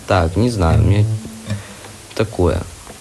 Так, не знаю, у меня такое.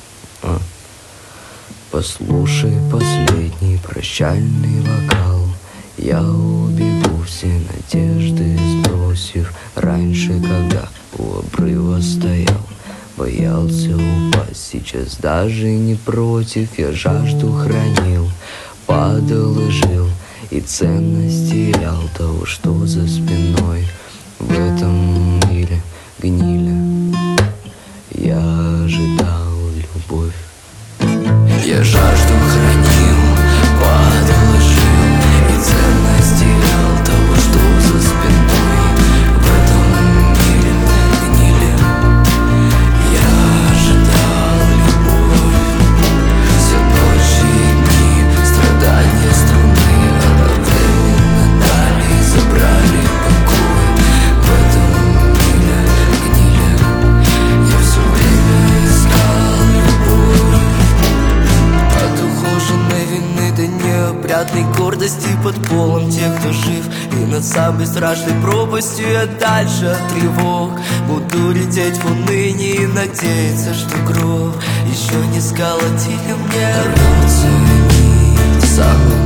Послушай последний прощальный вокал. Я убегу, все надежды сбросив. Раньше, когда у обрыва стоял, боялся упасть, сейчас даже не против. Я жажду хранил, падал и жил, и ценность терял того, что за спиной. В этом мире гнили, я ожидал любовь. Я жажду хранил, падал и жил, и ценность терял того, что за спиной. В этом мире гнили, я ожидал любовь. Все ночи и дни, страдания страны одновременно дали и забрали покой. В этом мире гнили, я все время искал любовь. От ухоженной вины до неопрятной гордости под полом тех, кто жив. И над самой страшной пропастью я дальше от тревог буду лететь в уныние и надеяться, что гроб еще не сколотили мне. Рвется нить самым